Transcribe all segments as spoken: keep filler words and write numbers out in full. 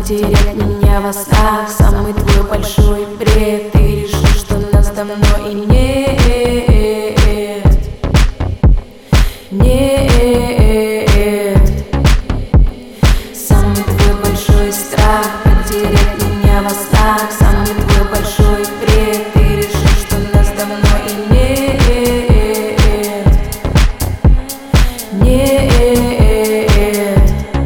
потерять меня во снах. Самый твой большой бред. Ты решил, что нас давно и нет. Нет. Самый твой большой страх потерять меня во снах. Самый твой большой бред. Ты решил, что нас давно и нет. Нет.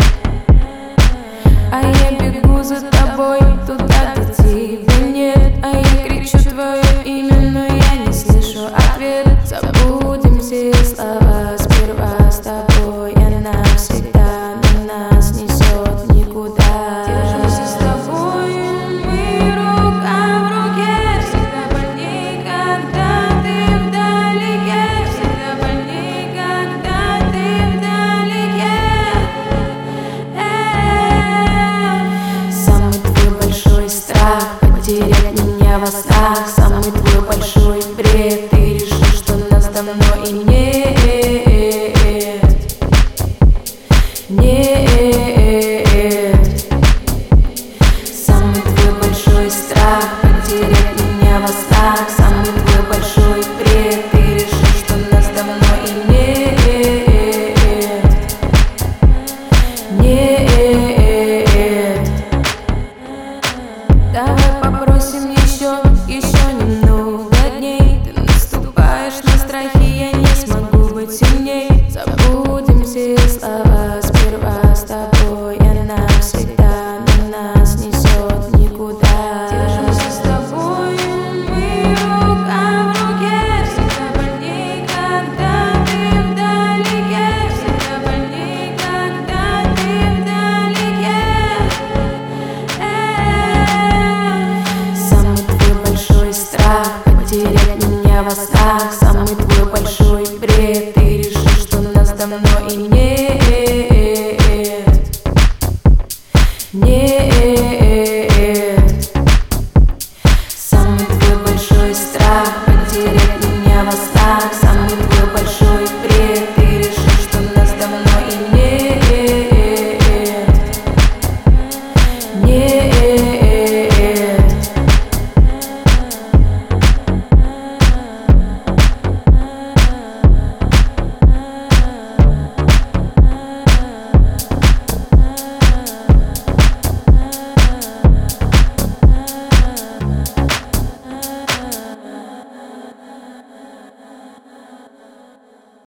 А я бегу за тобой туда, где тебя нет. А я кричу твое имя, но я не слышу ответ. Забудем все слова сперва с тобой. Она навсегда, но нас несет никуда. Держимся с тобой, мы рука в руке. Всегда больней, когда ты вдалеке. Всегда больней, когда ты вдалеке. Самый твой большой страх потерять меня во снах. Самый твой большой бред. Ты решил, что нас давно и нет. Нет. Самый твой большой страх потерять меня во снах. Самый твой большой бред. Ты решил, что нас давно и нет. Нет.